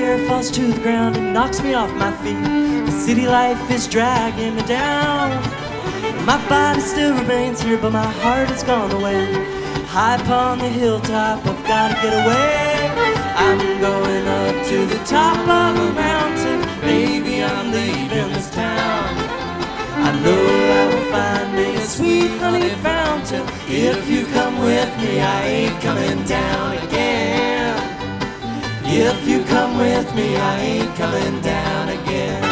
chair falls to the ground and knocks me off my feet. The city life is dragging me down. My body still remains here, but my heart has gone away. High upon the hilltop, I've gotta get away. I'm going up to the top of a mountain. Baby, I'm leaving this town. I know I will find me a sweet honey fountain. If you come with me, I ain't coming down again. If you come with me, I ain't coming down again.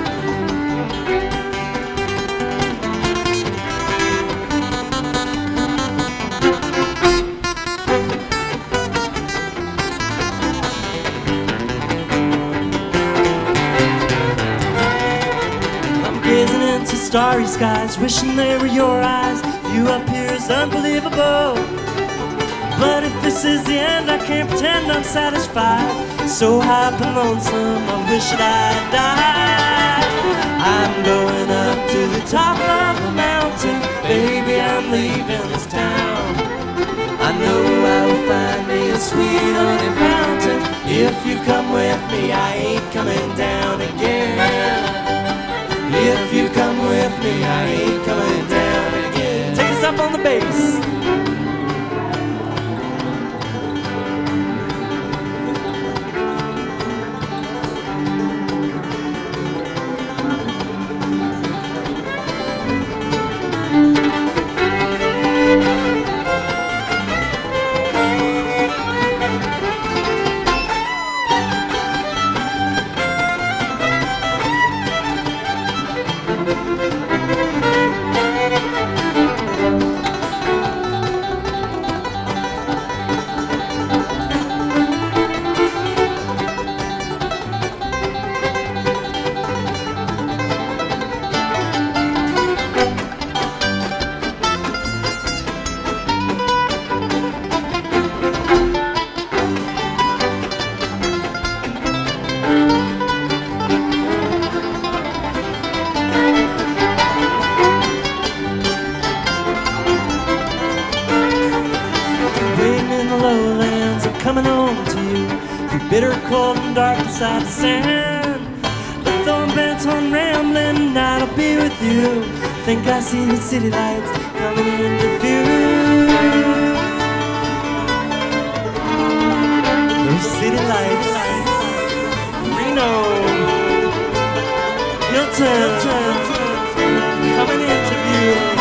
Gazing into starry skies, wishing they were your eyes. View up here is unbelievable, but if this is the end, I can't pretend I'm satisfied. So high up and lonesome, I wish that I'd died. I'm going up to the top of a mountain. Baby, I'm leaving this town. I know I will find me a sweet honey fountain. If you come with me, I ain't coming down again. If you come with me, I ain't coming down again. Take us up on the bass. Coming home to you through bitter cold and dark beside the sand. But though I'm bent on rambling, tonight I'll be with you. Think I see the city lights coming into view. Those city lights, Reno, Hilton, coming into view.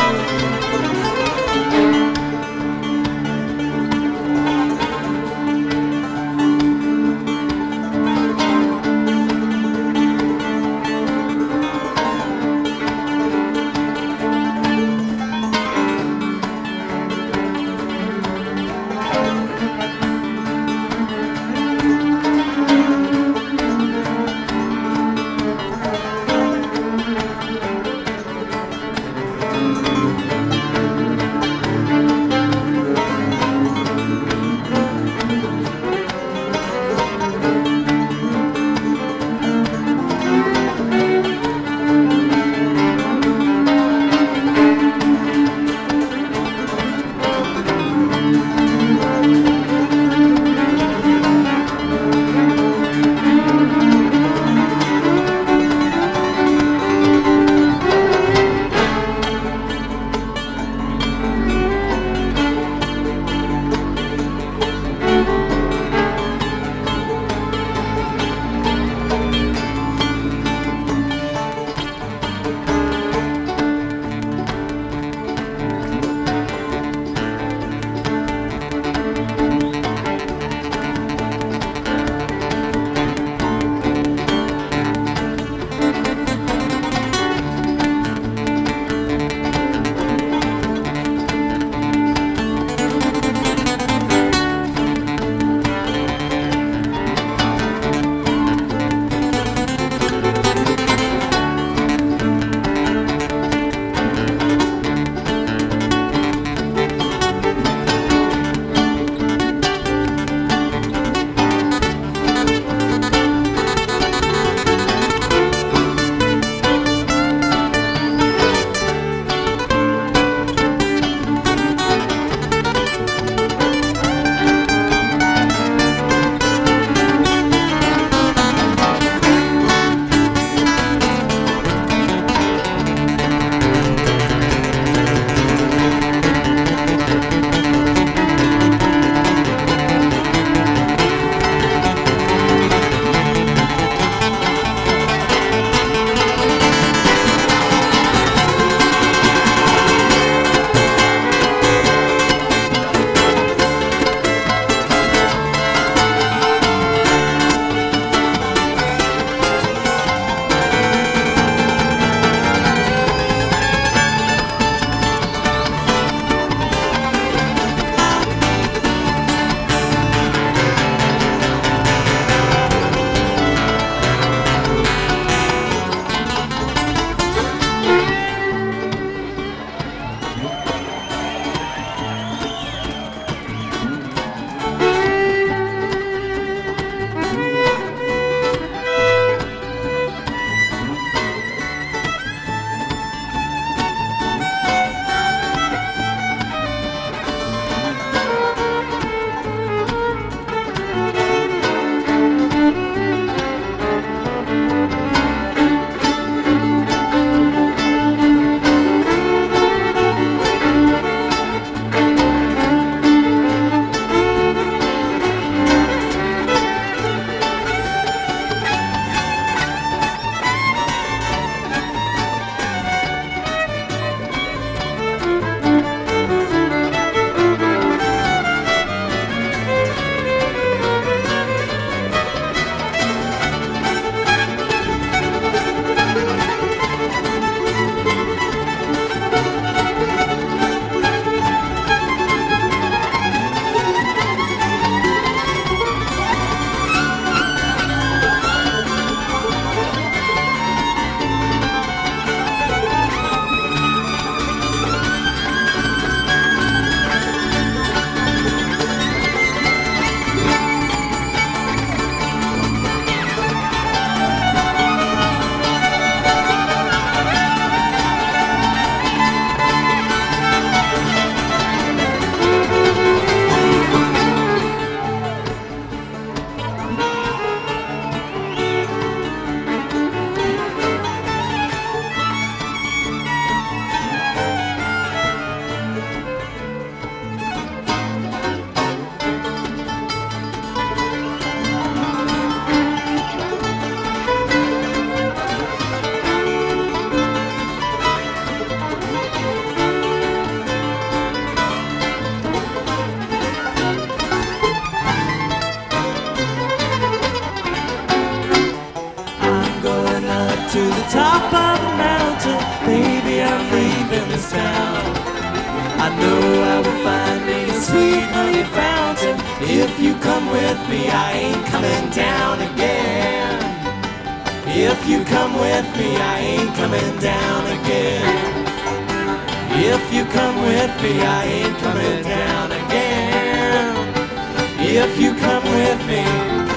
top of a mountain. Baby, I'm leaving this town. I know I will find me a sweet honey fountain. If you come with me, I ain't coming down again. If you come with me, I ain't coming down again. If you come with me, I ain't coming down again. If you come with me.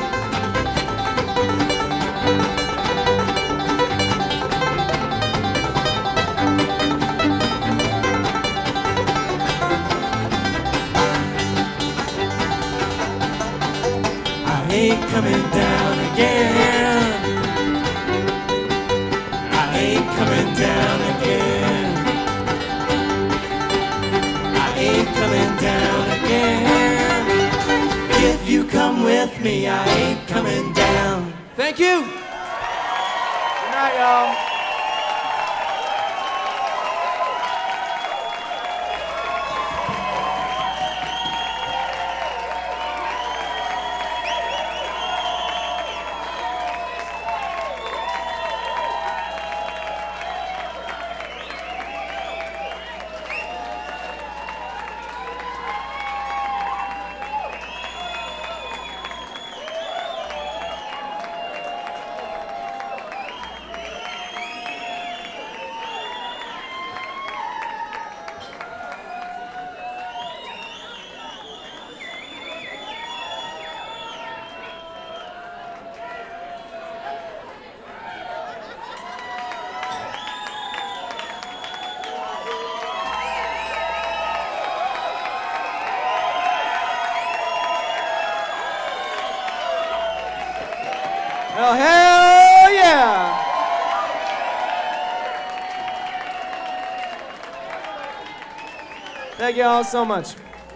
I ain't coming down again. I ain't coming down again. I ain't coming down again. If you come with me, I ain't coming down. Thank you. Good night, y'all. Well, hell yeah! Thank you all so much.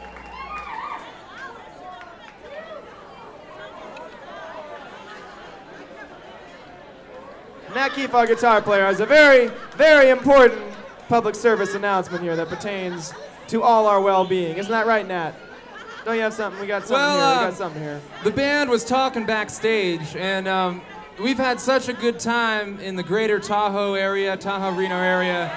Nat Keefe, our guitar player, has a very, very important public service announcement here that pertains to all our well-being. Isn't that right, Nat? Don't you have something? We got something here. We got something here. The band was talking backstage, and we've had such a good time in the greater Tahoe area, Tahoe-Reno area,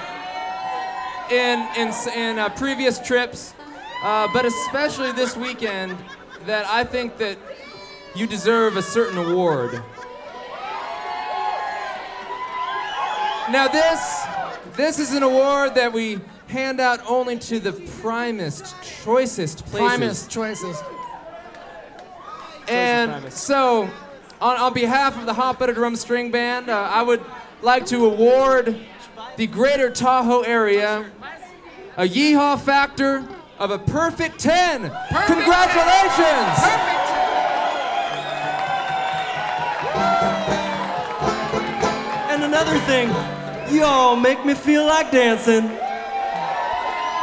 in previous trips, but especially this weekend, that I think that you deserve a certain award. Now this is an award that we hand out only to the primest, choicest places. Primest, choicest. And Primest. so, on behalf of the Hot Buttered Rum String Band, I would like to award the greater Tahoe area a yeehaw factor of a perfect 10. Congratulations! Perfect. And another thing, y'all make me feel like dancing.